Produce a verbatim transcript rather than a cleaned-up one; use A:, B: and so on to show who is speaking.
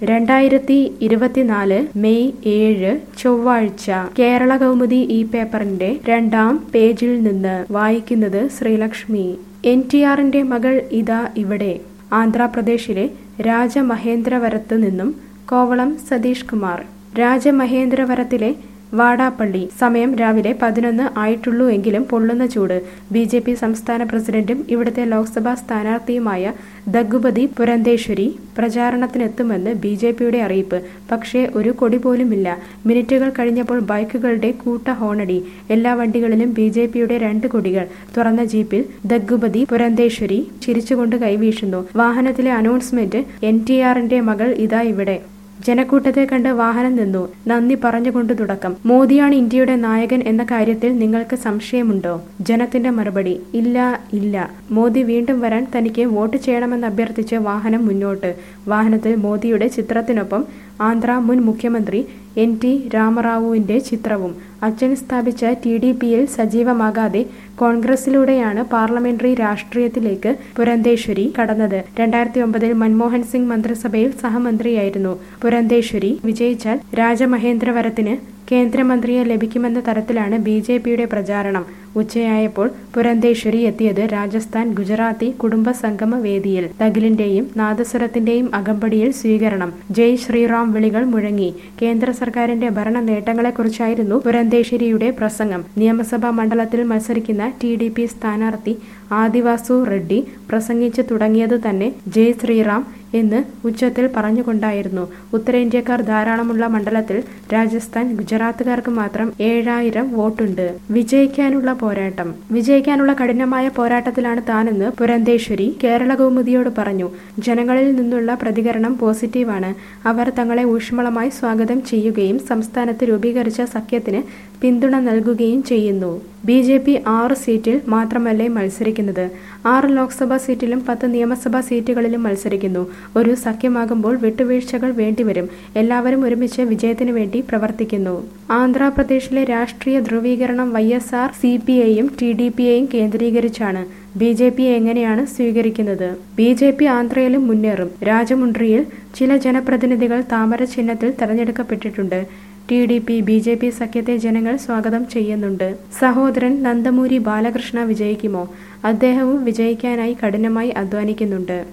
A: രണ്ടായിരത്തി ഇരുപത്തിനാല് മെയ് ഏഴ് ചൊവ്വാഴ്ച കേരള കൗമുദി ഈ പേപ്പറിന്റെ രണ്ടാം പേജിൽ നിന്ന് വായിക്കുന്നത് ശ്രീലക്ഷ്മി. എൻ ടി ആറിന്റെ മകൾ ഇതാ ഇവിടെ. ആന്ധ്രാപ്രദേശിലെ രാജമഹേന്ദ്രവരത്ത് നിന്നും കോവളം സതീഷ് കുമാർ. രാജമഹേന്ദ്രവരത്തിലെ വാടാപ്പള്ളി. സമയം രാവിലെ പതിനൊന്ന് ആയിട്ടുള്ളൂ എങ്കിലും പൊള്ളുന്ന ചൂട്. ബി ജെ പി സംസ്ഥാന പ്രസിഡന്റും ഇവിടുത്തെ ലോക്സഭാ സ്ഥാനാർത്ഥിയുമായ ദഗ്ഗുപതി പുരന്തേശ്വരി പ്രചാരണത്തിനെത്തുമെന്ന് ബി ജെ പിയുടെ അറിയിപ്പ്. പക്ഷേ ഒരു കൊടി പോലുമില്ല. മിനിറ്റുകൾ കഴിഞ്ഞപ്പോൾ ബൈക്കുകളുടെ കൂട്ട ഹോണടി. എല്ലാ വണ്ടികളിലും ബി ജെ പിയുടെ രണ്ട് കൊടികൾ. തുറന്ന ജീപ്പിൽ ദഗ്ഗുപതി പുരന്തേശ്വരി ചിരിച്ചുകൊണ്ട് കൈവീശുന്നു. വാഹനത്തിലെ അനൗൺസ്മെന്റ് എൻ ടി ആറിന്റെ മകൾ ഇതാ ഇവിടെ. ജനക്കൂട്ടത്തെ കണ്ട് വാഹനം നിന്നു. നന്ദി പറഞ്ഞുകൊണ്ട് തുടക്കം. മോദിയാണ് ഇന്ത്യയുടെ നായകൻ എന്ന കാര്യത്തിൽ നിങ്ങൾക്ക് സംശയമുണ്ടോ? ജനത്തിന്റെ മറുപടി ഇല്ല ഇല്ല. മോദി വീണ്ടും വരാൻ തനിക്ക് വോട്ട് ചെയ്യണമെന്ന് അഭ്യർത്ഥിച്ച് വാഹനം മുന്നോട്ട്. വാഹനത്തിൽ മോദിയുടെ ചിത്രത്തിനൊപ്പം ആന്ധ്ര മുൻ മുഖ്യമന്ത്രി എൻ ടി രാമറാവുവിന്റെ ചിത്രവും. അച്ഛൻ സ്ഥാപിച്ച ടി ഡി പിയിൽ സജീവമാകാതെ കോൺഗ്രസിലൂടെയാണ് പാർലമെന്ററി രാഷ്ട്രീയത്തിലേക്ക് പുരന്തേശ്വരി കടന്നത്. രണ്ടായിരത്തി ഒമ്പതിൽ മൻമോഹൻ സിംഗ് മന്ത്രിസഭയിൽ സഹമന്ത്രിയായിരുന്നു. പുരന്തേശ്വരി വിജയിച്ചാൽ രാജമഹേന്ദ്രവരത്തിന് കേന്ദ്രമന്ത്രിയെ ലഭിക്കുമെന്ന തരത്തിലാണ് ബി ജെ പിയുടെ പ്രചാരണം. ഉച്ചയായപ്പോൾ പുരന്തേശ്വരി എത്തിയത് രാജസ്ഥാൻ ഗുജറാത്തി കുടുംബ സംഗമ വേദിയിൽ. തകിലിന്റെയും നാദസ്വരത്തിന്റെയും അകമ്പടിയിൽ സ്വീകരണം. ജയ് ശ്രീറാം വിളികൾ മുഴങ്ങി. കേന്ദ്ര സർക്കാരിന്റെ ഭരണ നേട്ടങ്ങളെക്കുറിച്ചായിരുന്നു പുരന്തേശ്വരിയുടെ പ്രസംഗം. നിയമസഭാ മണ്ഡലത്തിൽ മത്സരിക്കുന്ന ടി ഡി പി സ്ഥാനാർത്ഥി ആദിവാസു റെഡ്ഡി പ്രസംഗിച്ചു തുടങ്ങിയത് തന്നെ ജയ് ശ്രീറാം എന്ന് ഉച്ചത്തിൽ പറഞ്ഞുകൊണ്ടായിരുന്നു. ഉത്തരേന്ത്യക്കാർ ധാരാളമുള്ള മണ്ഡലത്തിൽ രാജസ്ഥാൻ ഗുജറാത്തുകാർക്ക് മാത്രം ഏഴായിരം വോട്ടുണ്ട്. വിജയിക്കാനുള്ള പോരാട്ടം. വിജയിക്കാനുള്ള കഠിനമായ പോരാട്ടത്തിലാണ് താനെന്ന് പുരന്തേശ്വരി കേരള കൗമുദിയോട് പറഞ്ഞു. ജനങ്ങളിൽ നിന്നുള്ള പ്രതികരണം പോസിറ്റീവാണ്. അവർ തങ്ങളെ ഊഷ്മളമായി സ്വാഗതം ചെയ്യുകയും സംസ്ഥാനത്ത് രൂപീകരിച്ച സഖ്യത്തിന് പിന്തുണ നൽകുകയും ചെയ്യുന്നു. ബി ജെ പി ആറ് സീറ്റിൽ മാത്രമല്ലേ മത്സരിക്കുന്നത്? ആറ് ലോക്സഭാ സീറ്റിലും പത്ത് നിയമസഭാ സീറ്റുകളിലും മത്സരിക്കുന്നു. ഒരു സഖ്യമാകുമ്പോൾ വിട്ടുവീഴ്ചകൾ വേണ്ടിവരും. എല്ലാവരും ഒരുമിച്ച് വിജയത്തിന് വേണ്ടി പ്രവർത്തിക്കുന്നു. ആന്ധ്രാപ്രദേശിലെ രാഷ്ട്രീയ ധ്രുവീകരണം Y S R C P ഐയും ടി ഡി പി ഐയും കേന്ദ്രീകരിച്ചാണ്. ബി ജെ പി എങ്ങനെയാണ് സ്വീകരിക്കുന്നത്? ബി ജെ പി ആന്ധ്രയിലും മുന്നേറും. രാജമുണ്ട്രിയിൽ ചില ജനപ്രതിനിധികൾ താമര ചിഹ്നത്തിൽ തെരഞ്ഞെടുക്കപ്പെട്ടിട്ടുണ്ട്. T D P B J P സഖ്യത്തെ ജനങ്ങൾ സ്വാഗതം ചെയ്യുന്നുണ്ട്. സഹോദരൻ നന്ദമൂരി ബാലകൃഷ്ണ വിജയിക്കുമോ? അദ്ദേഹവും വിജയിക്കാനായി കഠിനമായി അധ്വാനിക്കുന്നുണ്ട്.